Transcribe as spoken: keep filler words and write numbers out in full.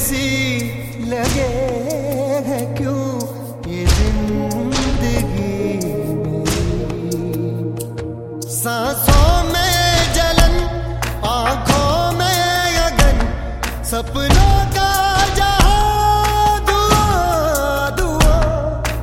सी लगे है क्यों ये जिंदगी मेरी। सांसों में जलन, आंखों में अगन, सपने